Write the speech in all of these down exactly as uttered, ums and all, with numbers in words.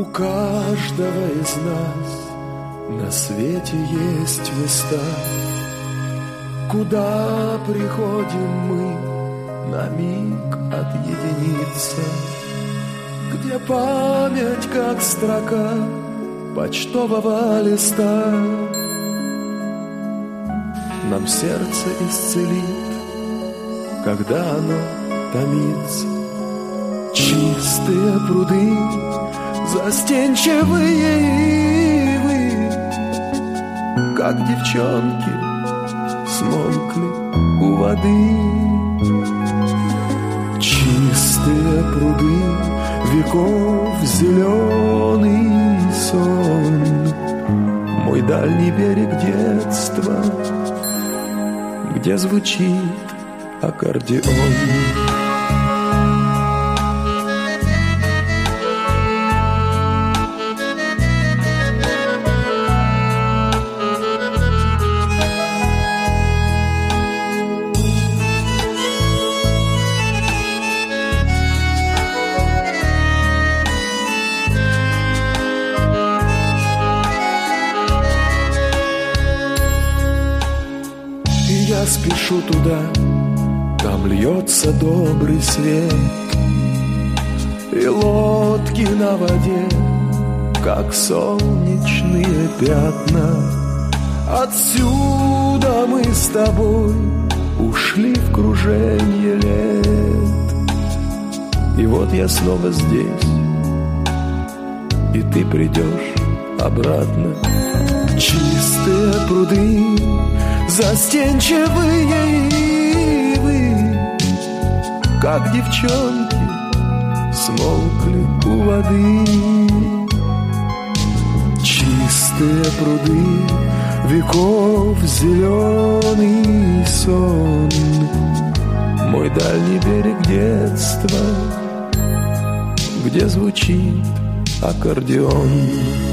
каждого из нас на свете есть места, куда приходим мы на миг отъединиться, где память, как строка почтового листа, нам сердце исцелит, когда оно томится. Чистые пруды, застенчивые ивы, как девчонки, смолкли у воды. Чистые пруды, веков зеленый сон, мой дальний берег детства, где звучит аккордеон. Я спешу туда, там льется добрый свет, и лодки на воде, как солнечные пятна. Отсюда мы с тобой ушли в круженье лет, и вот я снова здесь, и ты придешь обратно. Чистые пруды, застенчивые ивы, как девчонки, смолкли у воды. Чистые пруды, веков зеленый сон, мой дальний берег детства, где звучит аккордеон.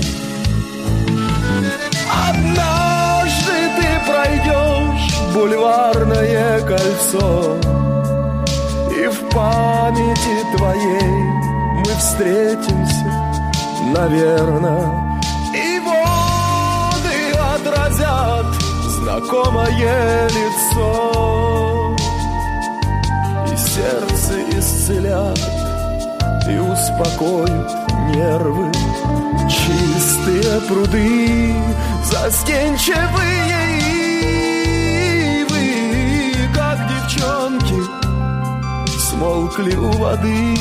Однажды ты пройдешь бульварное кольцо, и в памяти твоей мы встретимся, наверно, и воды отразят знакомое лицо, и сердце исцелят, и успокоят нервы. Чистые пруды, застенчивые ивы, как девчонки, смолкли у воды.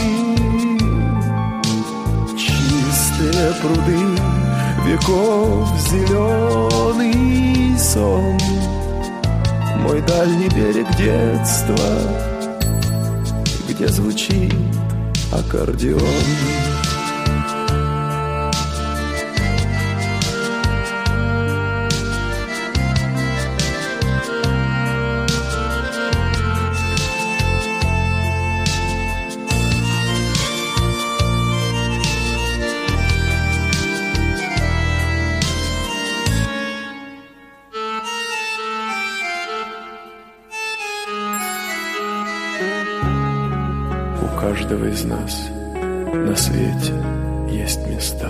Чистые пруды, веков зеленый сон, мой дальний берег детства, где звучит аккордеон. У каждого из нас на свете есть места,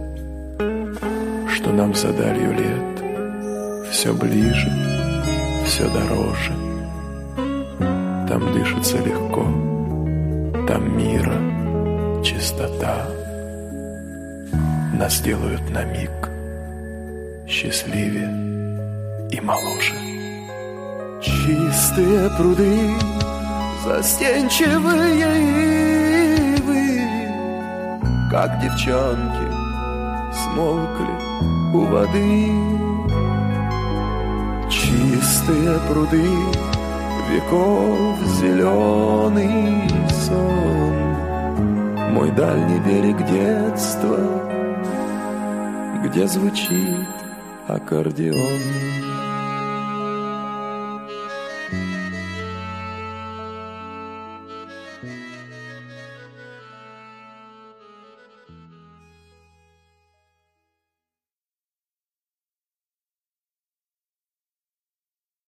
что нам за далью лет все ближе, все дороже. Там дышится легко, там мира чистота. Нас делают на миг счастливее и моложе. Чистые пруды, застенчивые ивы, как девчонки, смолкли у воды. Чистые пруды, веков зеленый сон, мой дальний берег детства, где звучит аккордеон.